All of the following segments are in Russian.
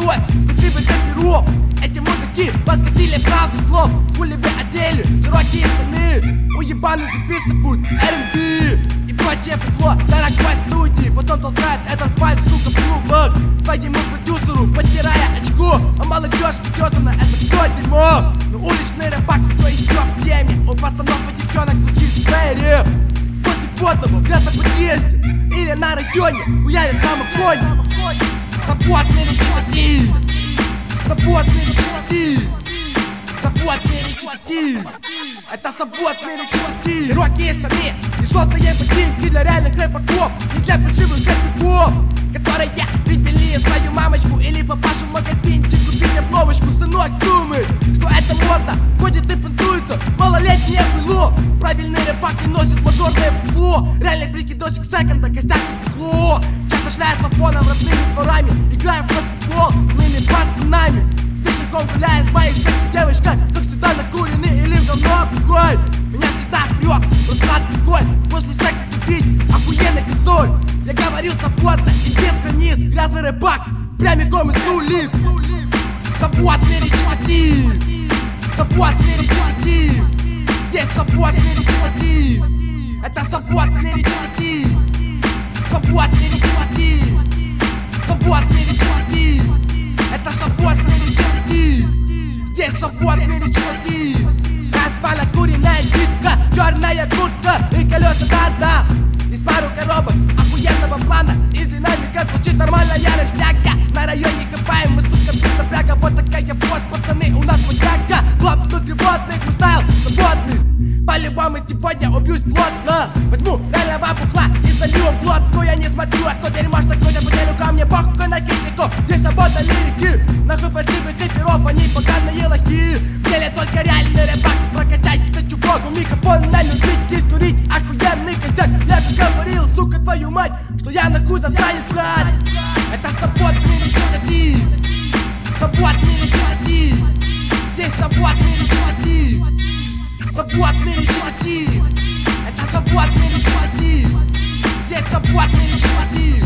Брось фальшивых копиров. Эти мудаки подкосили правду слов. Хули вы одели широкие штаны, уебаны записывают R&B и прочее фуфло на роковой студии. Потом толкает этот фальш, сука, в клубах своему продюсеру, потирая очко. А молодежь втётана, это всё дерьмо. Но уличный рэпак никто еще в теме. У пацанов и девчонок звучит сфере. После водного в грязном подъезде или на районе хуярят на мафоне. Свободные чуваки, свободные чуваки, свободные чуваки. Это свободные чуваки. Широкие штаны и желтые ботинки для реальных рэпаков, не для фальшивых рэпаков, которые привели свою мамочку или папашу в магазинчик купить обновочку. Сынок думает, что это модно, ходит и понтуется малолетнее хуйло. Правильный рэпак не носит мажорное фуфло. Реальный прикидосик секонда, костяк и бухло. Часто шляет по фонам родными дворами, играем в баскетбол с моими пацанами. Вечерком гуляем с моей секси-девочкой, как всегда накуренный или в говно приколь. Меня всегда прёт, расклад приколь. После секса сидеть охуенный косоль. Я говорил свободно и без границ. Грязный рэпак прямиком из улиц. Свободные чуваки, свободные чуваки. Здесь свободные чуваки. Это свободные чуваки. Свободные чуваки. Свободные чуваки. Это свободные чуваки. Здесь свободные чуваки. Асфальт, куриная китка, черная куртка и колеса до-дна. Из пару коробок охуенного плана. Из динамика звучит нормальная рефляга. На районе хапаем мы, сука, без напряга. Вот такая вот, пацаны, у нас водяга. Глав внутриводных, мы стайл свободный. По-любому сегодня убьюсь плотно. Возьму реального бухла и залью в глотку. Я не смотрю, а то дерьмо, что какой-то поделю ко мне похуй на критику. Здесь свобода лирики, нахуй фальшивых рэперов, они поганые лохи. В деле только реальный рэпак, прокачайся, чувак. У микрофона на любить, истурить охуенный косяк. Я же говорил, сука, твою мать, что я нахуй засранец, блядь. Это свободные чуваки, свободные чуваки. Здесь свободные чуваки. Свободные чуваки. Это свободные чуваки. Здесь свободные чуваки.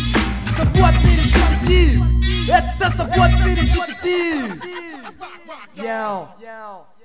Свободные чуваки. Это свободные чуваки. Yo.